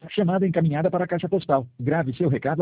Chamada encaminhada para a caixa postal. Grave seu recado